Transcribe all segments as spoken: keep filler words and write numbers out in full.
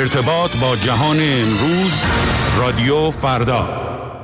ارتباط با جهان امروز، رادیو فردا.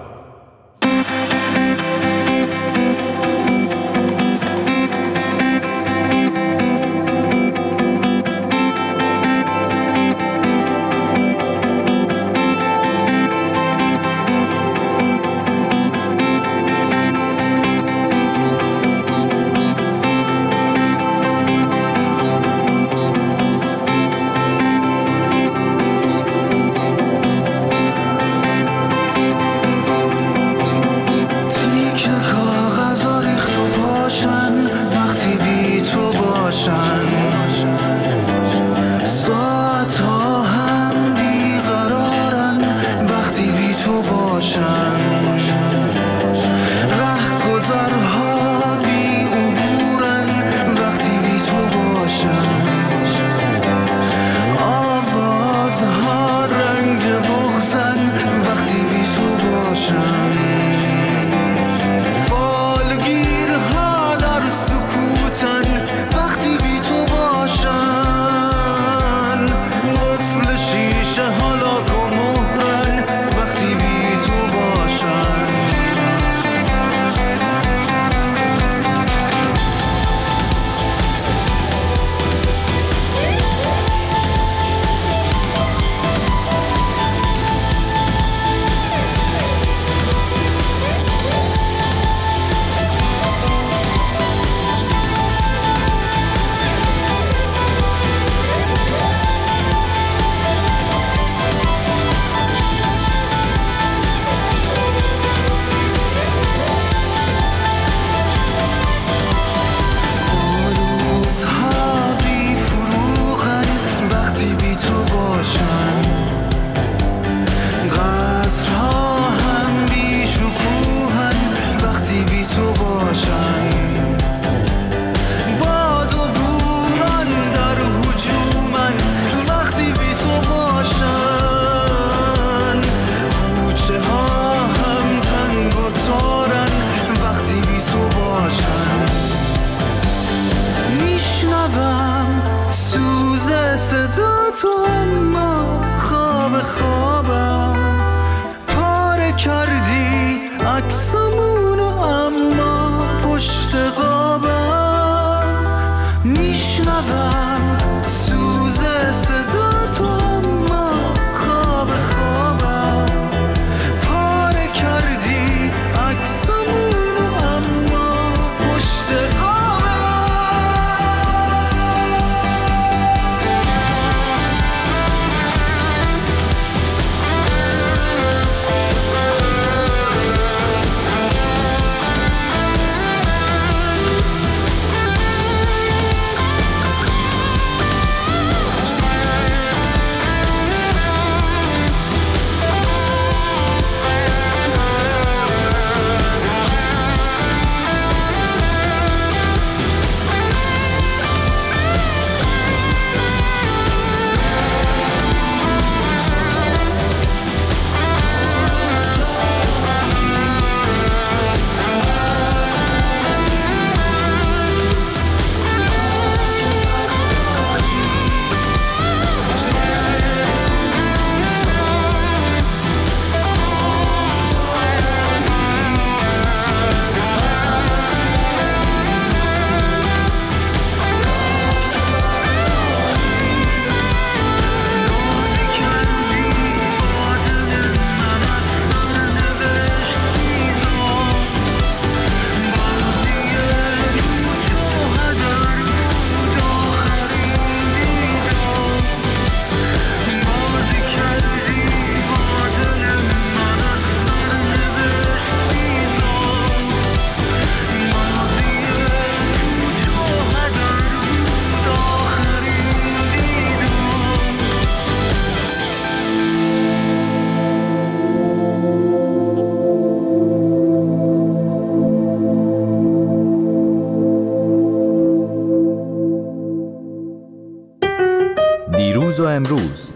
دیروز و امروز،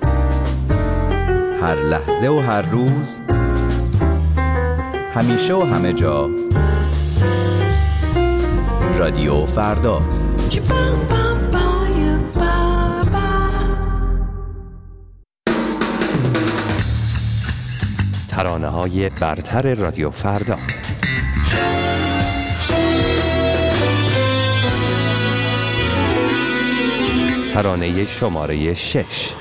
هر لحظه و هر روز، همیشه و همه جا، رادیو فردا. ترانه‌های برتر رادیو فردا. ترانه شماره شش.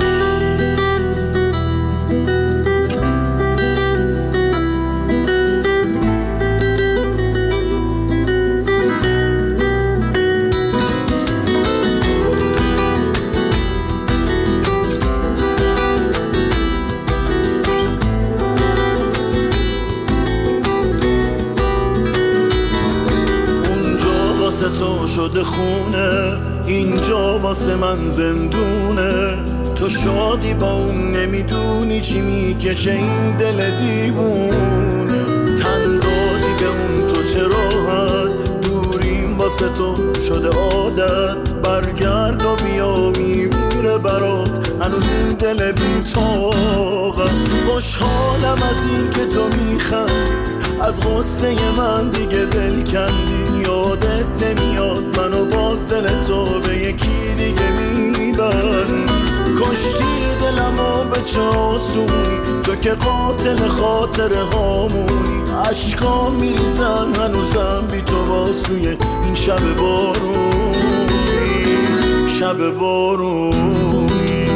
شده خونه اینجا واسه من زندونه، تو شادی با اون نمیدونی چی میکشه این دل دیوونه، تن دادی به اون تو چرا هست دوریم واسه تو شده عادت، برگرد و بیا میمیره برات هنوز این دل بی‌طاقت، خوشحالم از این که تو میخندی از غصه من دیگه دل کندی، یادت نمیاد منو باز دل تو به یکی دیگه میبند، کشتی دلمو به چه آسونی تو که قاتل خاطره هامونی، عشقام میریزن هنوزم بی تو باز توی این شب بارونی، شب بارونی.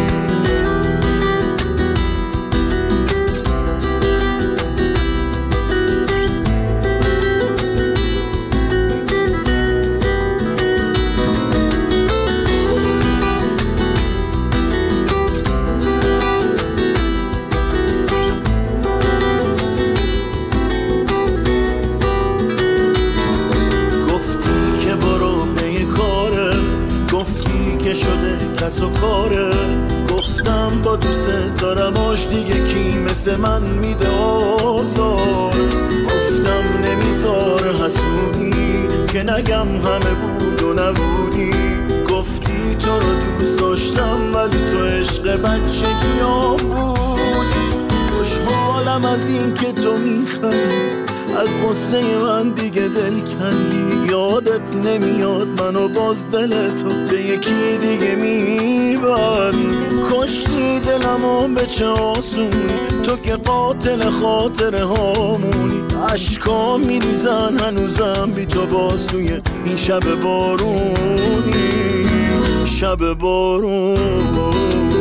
کس و کاره گفتم با دوست دارم آش دیگه کی مثل من میده آزار، گفتم نمیذار حسودی که نگم همه بود و نبودی، گفتی تو رو دوست داشتم ولی تو عشق بچگیام بودی، خوشحالم از این که تو میخندی از قصه من دیگه دل کندی، یادت نمیاد منو باز دل تو به یکی دیگه میبند، کشتی دلمو به چه آسونی تو که قاتل خاطره هامونی، عشقام میریزن هنوزم بی تو باز توی این شب بارونی، شب بارونی.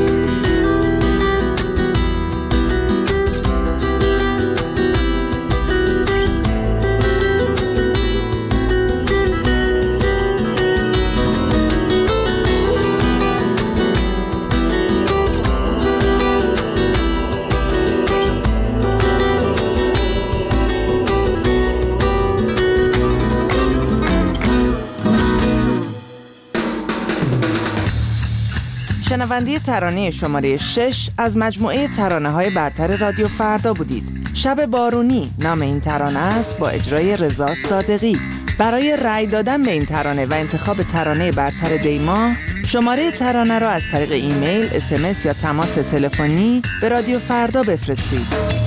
شنونده ترانه شماره شش از مجموعه ترانه‌های برتر رادیو فردا بودید. شب بارونی نام این ترانه است با اجرای رضا صادقی. برای رأی دادن به این ترانه و انتخاب ترانه برتر دیما شماره ترانه را از طریق ایمیل، اس ام اس یا تماس تلفنی به رادیو فردا بفرستید.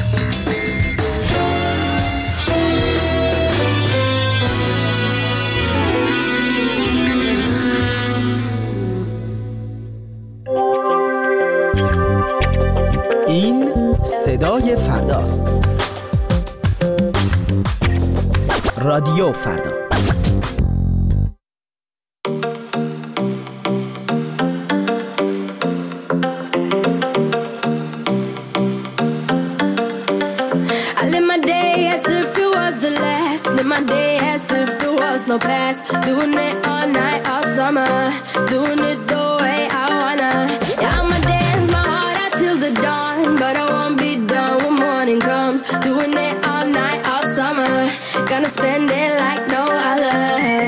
این صدای فرداست. رادیو فردا. I live my day as if it was the last. Live my day as if there was no past. Doing it all night, all summer. Doing it the way I wanna. Yeah, I'ma dance my heart out till the dawn, but I won't be done when morning comes. Doing it all night, all summer. Gonna spend it like no other.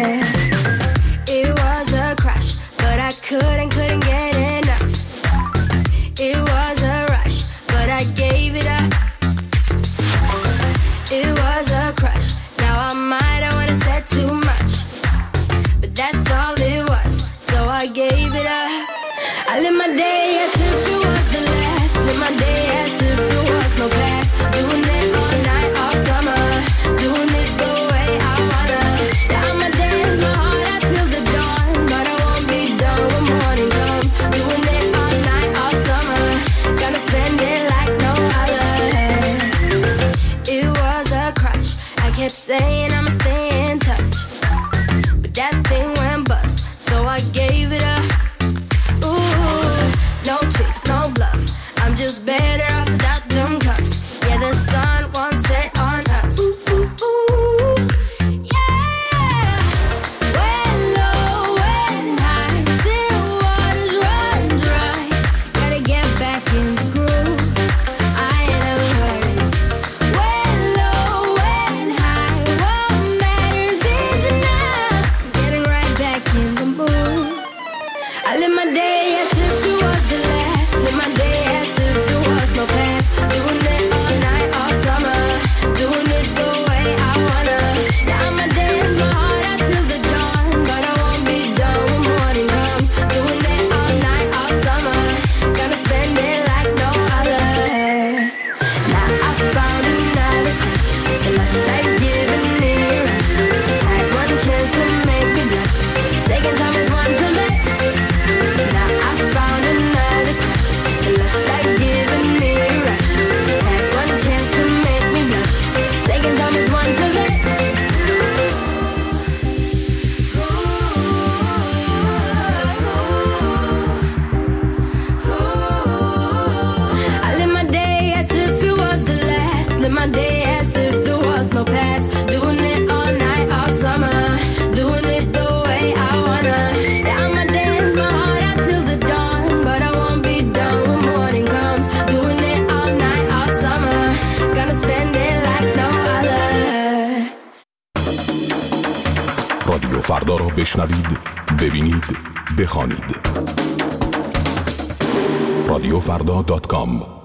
It was a crush, but I couldn't, couldn't get enough. It was a rush, but I gave it up. It was a crush, now I might, I wanna say too much, بشنوید، ببینید، بخوانید. رادیو فردا دات کام